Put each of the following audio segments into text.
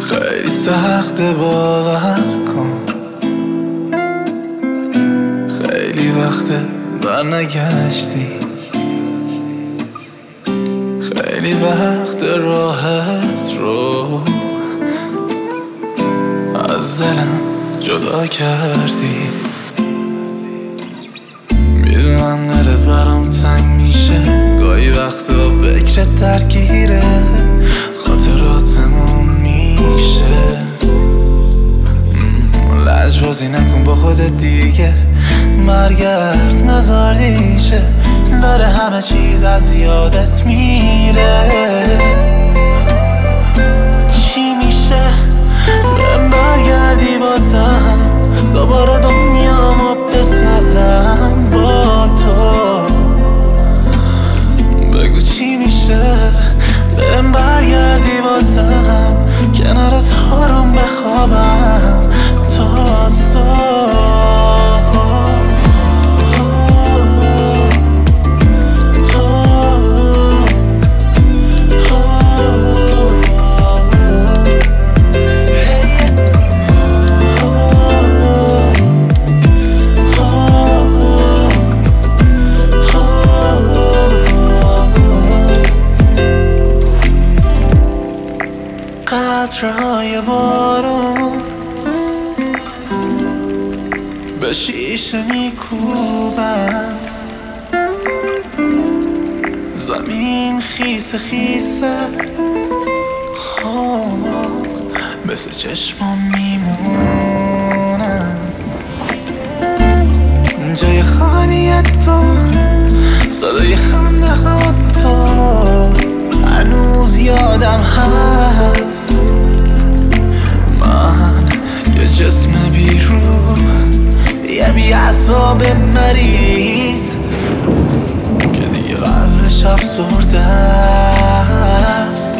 خیلی سخت باور کن، خیلی وقته برنگشتی، خیلی وقت راحت رو از دلم جدا کردی. میدونم دلت برام تنگ میشه، گاهی وقتا فکرت درگیره، خاطراتمون میشه. لجبازی نکن با خودت دیگه، برگرد نزار دیشه، داره همه چیز از یادت میره. چی میشه بهم برگردی بازم، دوباره دنیامو بسازم با تو. بگو چی میشه بهم برگردی بازم، کنارت آروم بخوابم تا صبح. قطرهای بارون به شیشه میکوبن، زمین خیسه خیسه مثل چشمام میمونن. جای خالی تو، صدای خنده ها تو هنوز یادم هست. من یه جسم بیرون، یه بی‌عصاب مریض که دیگه قلبش افسرده است.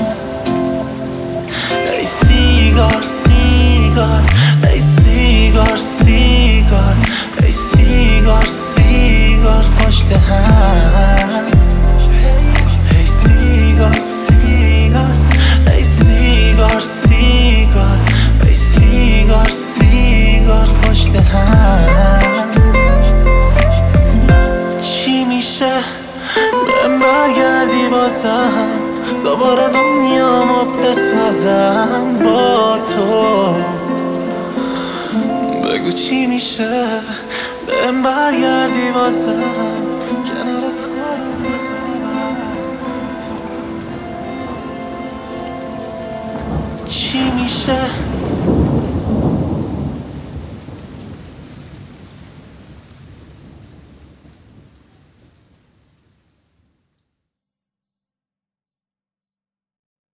ای سیگار سیگار، ای سیگار سیگار، ای سیگار سیگار پشت هم. ای سیگار سیگار، ای سیگار سیگار، ای سیگار سیگار پشت هم. چی میشه بهم برگردی بازم، دوباره دنیامو بسازم با تو. بگو چی میشه بهم برگردی بازم، کنارت آروم بخوابم. چی میشه